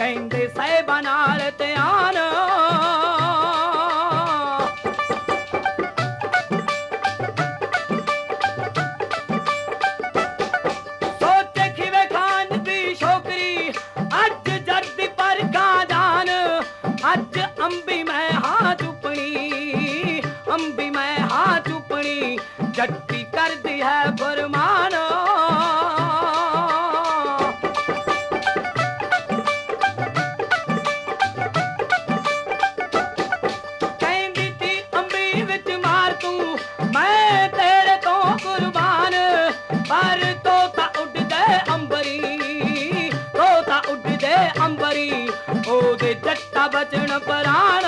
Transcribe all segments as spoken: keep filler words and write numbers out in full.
ਕਹਿੰਦੇ ਸਾਹਿਬਾਂ ਨਾਲ ਧਿਆਨ ਸੋਚੇ ਖਿਵੇ ਖਾਨ ਦੀ ਛੋਕਰੀ ਅੱਜ ਜਰਦੀ ਪਰ ਕਾ ਜਾਨ ਅੱਜ ਅੰਬੀ ਮੈਂ ਹਾਂ ਚੁਪਣੀ ਅੰਬੀ ਮੈਂ ਹਾਂ ਚੁਪਣੀ ਜੱਟੀ ਕਰਦੀ ਹੈ ਫਰਮਾਨ ਕਹਿੰਦੀ ਤੀ ਅੰਬੀ ਵਿੱਚ ਮਾਰ ਤੂੰ ਮੈਂ ਤੇਰੇ ਤੋਂ ਕੁਰਬਾਨ ਪਰ ਤੋਤਾ ਉੱਡਦੇ ਅੰਬਰੀ ਤੋਤਾ ਉੱਡਦੇ ਅੰਬਰੀ ਉਹਦੇ ਜੱਟਾ ਬਚਣ ਪਰਾਣ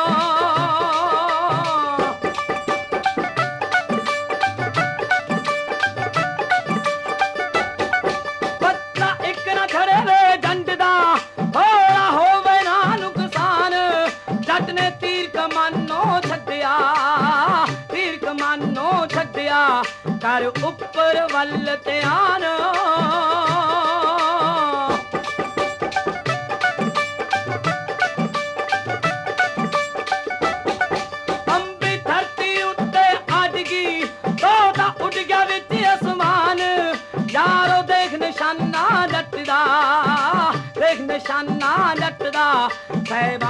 ਪੱਤਾ ਇੱਕ ਨਾ ਖੜੇ ਵੇ ਜੰਡ ਦਾ ਹੋਲਾ ਹੋਵੇ ਨਾ ਨੁਕਸਾਨ ਜੱਟ ਨੇ ਤੀਰ ਕਮਾਨੋਂ ਛੱਡਿਆ ਤੀਰ ਕਮਾਨੋਂ ਛੱਡਿਆ ਕਰ ਉੱਪਰ ਵੱਲ ਧਿਆਨ ਅੰਬੀ ਧਰਤੀ ਉੱਤੇ ਅੱਡ ਗਈ ਤੋਤਾ ਉੱਡ ਗਿਆ ਵਿੱਚ ਅਸਮਾਨ ਯਾਰੋ ਦੇਖ ਨਿਸ਼ਾਨਾ ਜੱਟ ਦਾ ਦੇਖ ਨਿਸ਼ਾਨਾ ਜੱਟ ਦਾ ਸਾਹਿਬ